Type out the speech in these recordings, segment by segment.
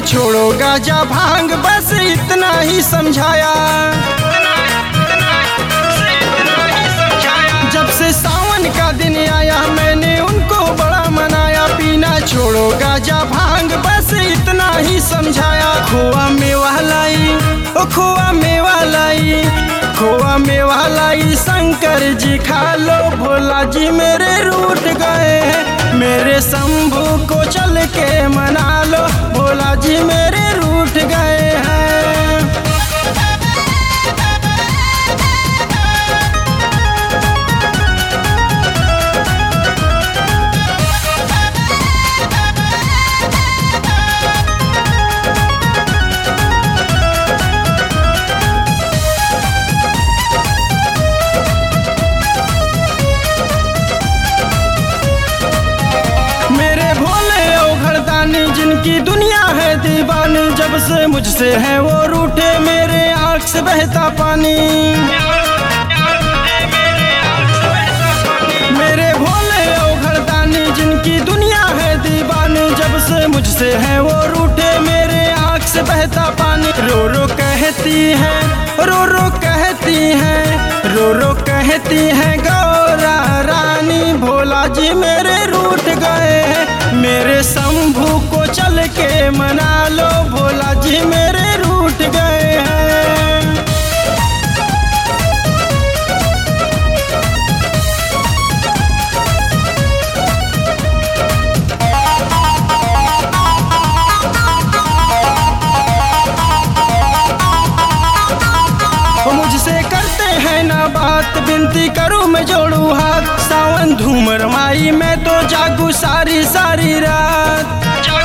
छोड़ो गाजा भांग, बस इतना ही समझाया। जब से सावन का दिन आया मैंने उनको बड़ा मनाया। पीना छोड़ो गाजा भांग, बस इतना ही समझाया। खोआ मेवा लाई, ओ खोआ मेवा लाई, खोआ मेवा लाई, शंकर जी खा लो। भोला जी मेरे रूठ गए हैं, मेरे शंभू को चल के मना लो। भोला जी मेरे रूठ गए हैं। जिनकी दुनिया है दीवानी, जब से मुझसे है वो रूठे, मेरे आँख से बहता पानी। मेरे भोले ओ घरदानी, जिनकी दुनिया है दीवानी, जब से मुझसे है वो रूठे, मेरे आँख से बहता पानी। रो रो कहती है, रो रो कहती है, रो रो कहती है गौरा रानी। भोला जी मेरे रूठ गए हैं, मेरे शंभू को चल के मना लो। भोला जी मेरे रूठ गए हैं। मुझसे करते हैं ना बात, विनती करूं मैं जोड़ू हाथ। सावन धूम रमाई मैं तो जागू सारी सारी रात।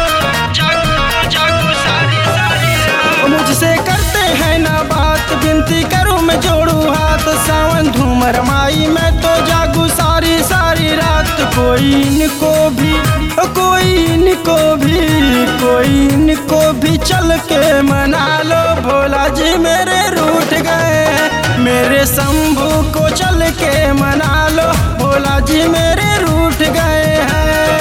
मुझसे करते हैं ना बात, विनती करूं मैं जोड़ू हाथ। सावन धूम रमाई मैं तो जागू सारी सारी रात। कोई इनको भी, कोई इनको भी, कोई इनको भी चल के मना लो। भोला जी मेरे रूठ गए हैं, मेरे शंभू को चल के मना लो। भोला जी मेरे रूठ गए हैं।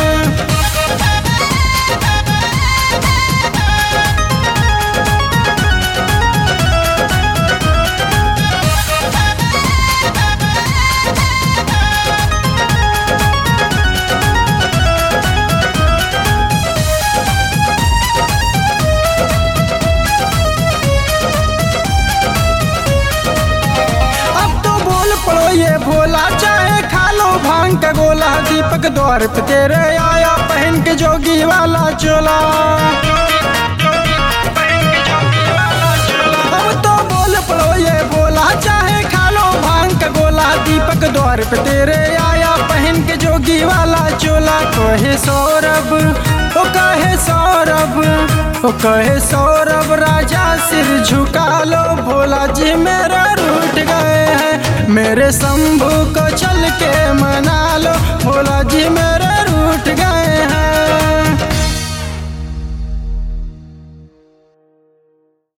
ये भोला चाहे खा लो भांग का गोला। दीपक द्वार पे तेरे आया पहन के जोगी वाला चोला। अब तो बोल पड़ो ये भोला चाहे खा लो भांग का गोला। दीपक द्वार पे तेरे आया पहन के जोगी वाला चोला। कहे सौरभ, ओ कहे सौरभ, ओ कहे सौरभ राजा सिर झुका लो। भोला जी मेरा रूठ गए हैं, मेरे शंभू को चल के मना लो। भोला जी मेरे